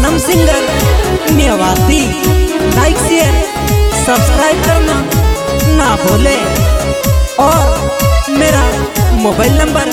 सनम singer Mewati. Like share subscribe करना ना भूले और मेरा mobile number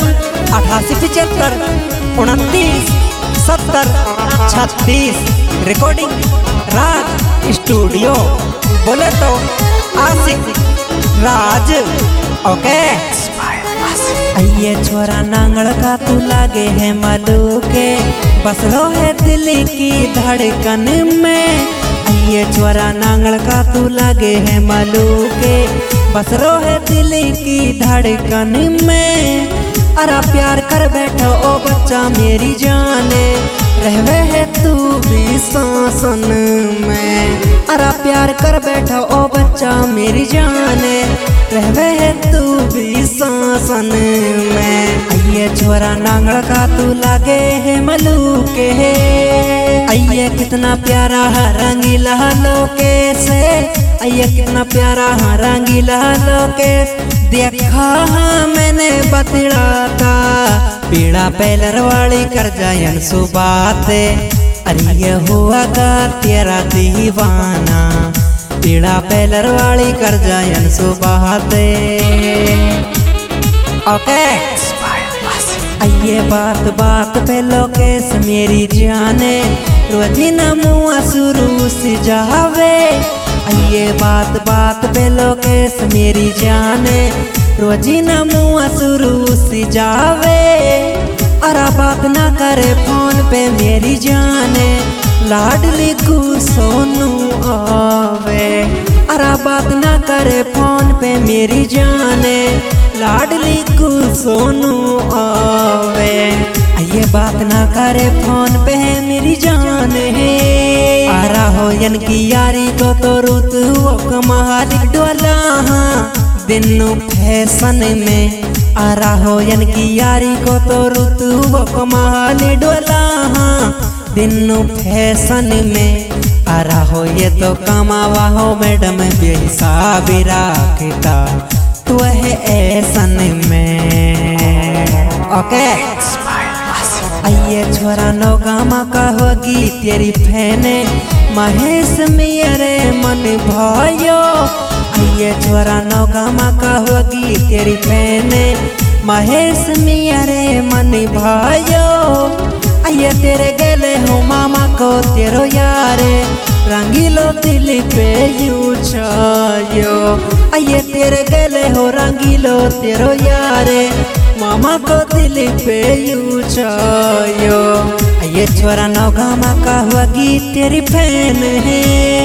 8875 29 70 36। Recording Raj studio, बोले तो आशिक राज। ओके ये छोरा नांगड़ का तू लागे है मलूके, बस रो है दिल की धड़कन में। ये छोरा नांगड़ का तू लागे है मलूके, बस रो है दिल की धड़कन में। अरा प्यार कर बैठो ओ बच्चा मेरी जाने, रहवे है तू भी सांसन में। अरा प्यार कर बैठो ओ बच्चा मेरी जाने, रहवे है तू भी सांसन में। ये छोरा नांगड़ का तू लागे है मलूके, अये कितना प्यारा रंगीला लोके से, अये कितना प्यारा रंगीला लोके। देखा मैंने बतड़ा था पीड़ा पैलर वाली कर जायन सुबाते, अरे ये हुआ का तेरा दीवाना, पीड़ा पैलर वाली कर जायन सुबाते। ओके ये बात बात पे लोकेश मेरी जाने, रोजी न मुआ शुरू से जावे। ये बात बात पे लोकेश मेरी जाने, रोजी न मुआ शुरू से जावे। अरा बात ना करे फोन पे मेरी जाने, लाडली को सोनू आवे। अरा बात ना करे फोन पे मेरी जाने, लाडली को सोनू आवे। ये बात ना करे फोन पे मेरी जाने, आरा हो यन की यारी को तो रुत वो कमालिक डोला दिनों फैशन में। आरा हो यन की यारी को तो रुत वो कमाली डोला दिनों फैशन में। आरा हो ये तो कमावा हो मैडम बेहिसाब राखता तू है ऐसन में। ओके ये छोरा नौगामा का होगी तेरी फैने, महेश मेरे मन भाइयो। ये छोरा नौगामा का होगी तेरी फैने, महेश मेरे मन भाइयो। ये तेरे गले हो मामा को तेरो यारे, रंगीलो दिल पे यू छायो। ये तेरे गले हो रंगीलो तेरो यारे, मामा को दिल पे यू छायो। ये छोरा नौगामा का होगी तेरी फैन है,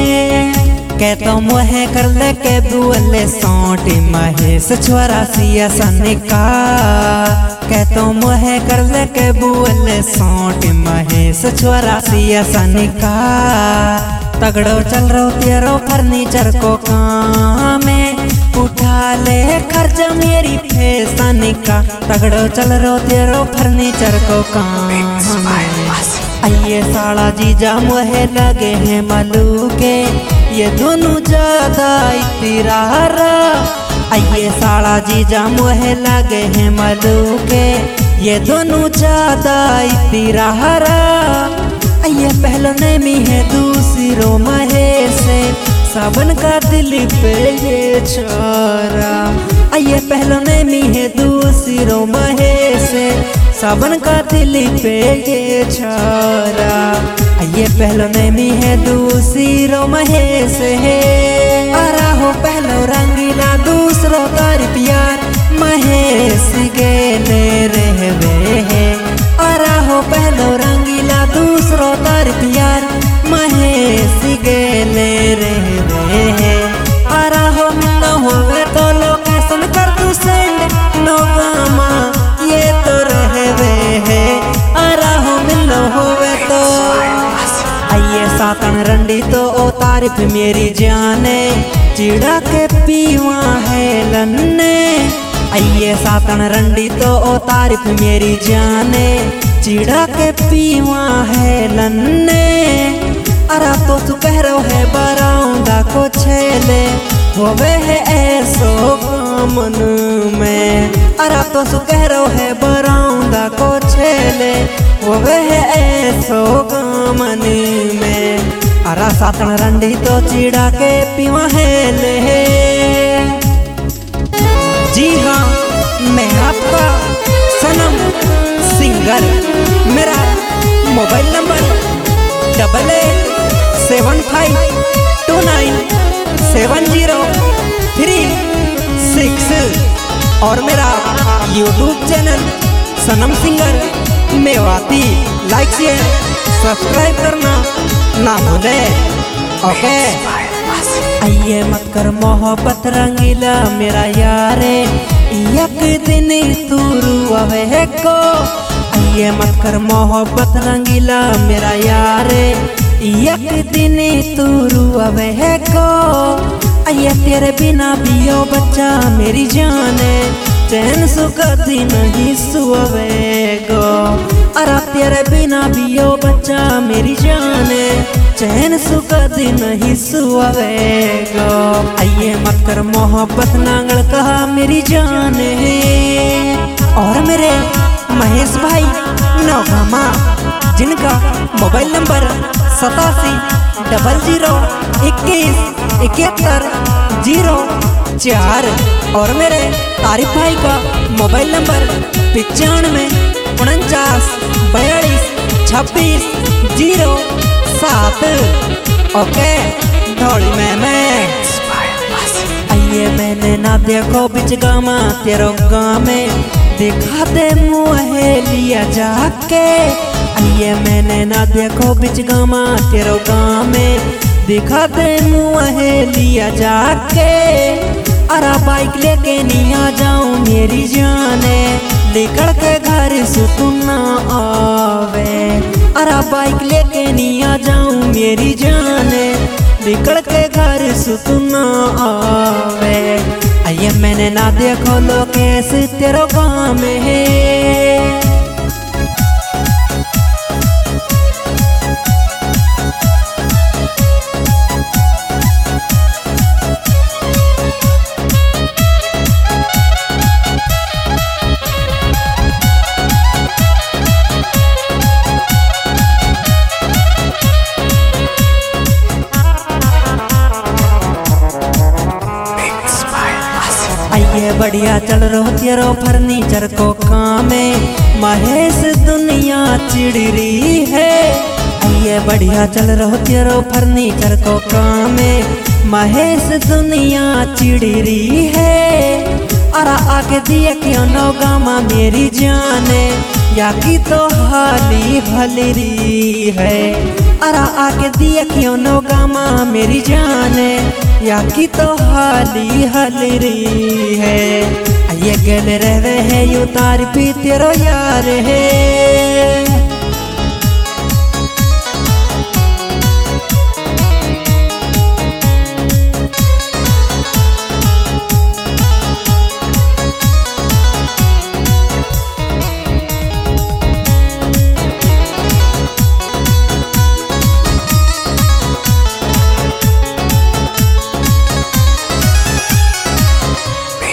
कहतो मोहे कर ले के बुअले सौटी महेश छोरा सिया सनिका। कहतो मोहे कर ले के बुअले सौटी महेश छोरा सिया सनिका। तगड़ो चल रो तेरो फर्नीचर को काम में, उठा ले खर्च मेरी फैशन का। तगड़ो चल रो तेरो फर्नीचर को काम में। ये साला जीजा मोहे लगे हैं मलूके, ये दोनों ज्यादा इतिरारा। ये साला जीजा मोहे लगे हैं मलूके, ये दोनों ज्यादा इतिरारा। ये पहले नेमी है दूसरो महेश, सावन का दिल पे ये छोरा। ये पहले नेमी है दूसरो महेश, सावन का दिल पे ये छोरा। ये पहले नेमी है दूसरो महेश है। अरा हो पहलो रंगीला दूसरो तारी प्यार, महेश गेले रहवे है। अरा हो पहलो रंगीला दूसरो तार प्यार, महेश गेले रहवे है। अरा हो मिलो होवे तो लोकेशन कर तू सेंड, नौगामा ये तो रहवे है। अरा हो मिलो होवे तो ये सातन रंडी तो ओ तारीफ मेरी जाने, चिड़ा के पीवा है लन्ने। ये सातन रंडी तो ओ तारीफ मेरी जाने, चिड़ा के पीवा है लन्ने। अरा तो तू कह रो है बराऊंदा को छेले, होवे है ऐसो मन में। अरा तो तू कह रो है बराऊंदा को छेले, होवे है ऐसो दामन में। अरा सातन रंडी तो चिड़ा के पीवा है ले। जी हाँ, मैं आपका सनम सिंगर। मेरा मोबाइल नंबर 8875297036 और मेरा YouTube channel Sanam singer Mewati. Like share subscribe करना ना भूले। ओके। आइए मत कर मोहब्बत रंगीला मेरा यारे, एक दिन तू रुआवे को। आइए मत कर मोहब्बत रंगीला मेरा यारे, एक दिन तू रुआवे को। आइए तेरे बिना पियो बच्चा मेरी जाने, चैन सुकती नहीं सुवेगो। अरे तेरे बिना पियो बच्चा मेरी जाने, चैन सुकती नहीं सुवेगो। आइए मत कर मोहब्बत नांगल कहा मेरी जाने। और मेरे महेश भाई नौगामा, जिनका मोबाइल नंबर 8700217104 और मेरे तारिफ भाई का मोबाइल नंबर 9549422607। ओके ढोली में मैं। आइए मैंने ना देखो बिच गामा तेरो गाँव में, दिखा दे मुँह लिया जाके। आइए मैंने ना देखो बिच गामा तेरो गाँव में, दिखा दे मुँह लिया जाके। अरा बाइक लेके नहीं आ जाऊं मेरी जाने, निकल के घर सुकून ना आवे। अरा बाइक लेके नहीं आ जाऊं मेरी जाने, निकल के घर सुकून ना आवे। आइए मैंने ना देखो लोकेश तेरो गाँव में है। आइए बढ़िया चल रहो तेरो फर्नीचर को काम में, महेश दुनिया चिड़ रही है। आइए बढ़िया चल रहो तेरो फर्नीचर को काम में, महेश दुनिया चिड़ रही है। अरा आके दिए क्यों नौगामा मेरी जाने, या की तो हाली भली रही है। अरा आके दिए क्यों नौगामा मेरी जाने, या की तो हाली हली रही है। ये गले रहे हैं यू तार भी तेरो यार है।